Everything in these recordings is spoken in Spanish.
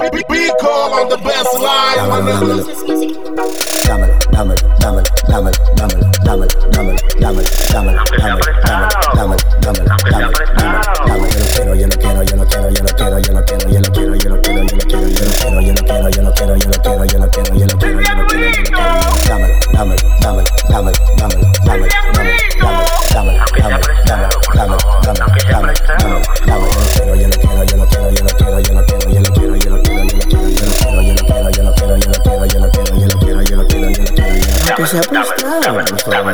We call on the best line, my nigga. Dámelo, dámelo, dámelo, dámelo, dámelo, dámelo, dámelo, dámelo, dámelo, dámelo, dámelo, dámelo, dámelo. Yo no quiero, yo no quiero, yo no quiero, yo no quiero, yo no quiero, yo no quiero, yo no quiero, yo no quiero, yo no quiero, yo no quiero, yo no quiero, yo no quiero, yo no quiero, yo no quiero, yo no quiero. Dámelo, dámelo, dámelo, dámelo, dámelo, dámelo, dámelo, dámelo, dámelo, dámelo, dámelo, dámelo, dámelo. Yo no quiero, yo no quiero, yo no quiero, yo no quiero, yo no quiero, yo no quiero, yo no quiero, yo no quiero, yo no quiero, yo no quiero, yo no quiero, yo no quiero, yo no quiero, yo no quiero, yo no quiero, yo no quiero. Aunque sea prestado, por favor.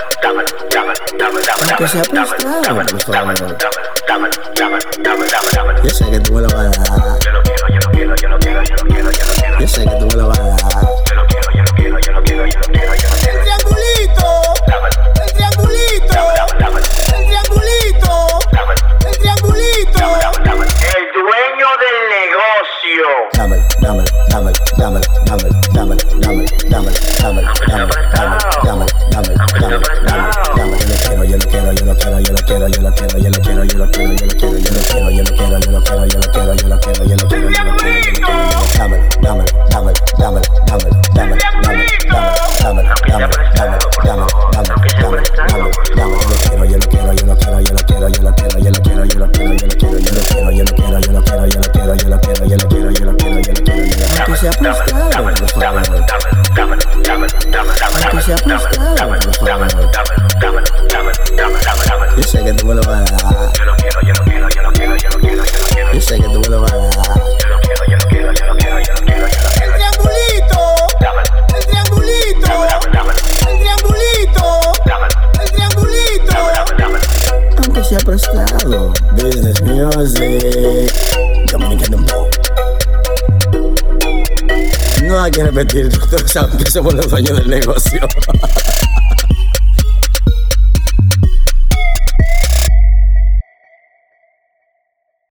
Aunque sea prestado, por favor. Yo sé que tú me lo vas a dar. Yo sé que tú me lo vas a dar. El triangulito, el triangulito, el triangulito, el triangulito. El dueño del negocio. Dámelo, dámelo, dámelo, dámelo, dámelo, dámelo, dámelo, dámelo, dámelo, dámelo, dámelo, dámelo, dámelo. Yo no quiero, yo no quiero, yo no quiero, yo no quiero, yo no quiero, yo no quiero, yo no quiero, yo no quiero, yo no quiero, yo no quiero, yo no quiero, yo no quiero, yo no quiero, yo no quiero, yo no quiero. Dámelo, dámelo, dámelo, dámelo, dámelo, dámelo, dámelo, dámelo, dámelo, dámelo, dámelo, dámelo, dámelo. Yo no quiero, yo no quiero, yo no quiero, yo no quiero, yo no quiero, yo no quiero, yo no quiero, yo no quiero, yo no quiero, yo no quiero, yo no quiero, yo no quiero, yo no quiero, yo no quiero, yo no quiero, yo no quiero. Aunque sea prestado, por favor. Aunque sea prestado, por favor. Yo sé que tú me lo vas a dar. Yo sé que tú me lo vas a dar. El triangulito, el triangulito, el triangulito, el triangulito. Aunque sea prestado. Business music. Dominican Dembow. No hay que repetir, todos saben que somos los dueños del negocio.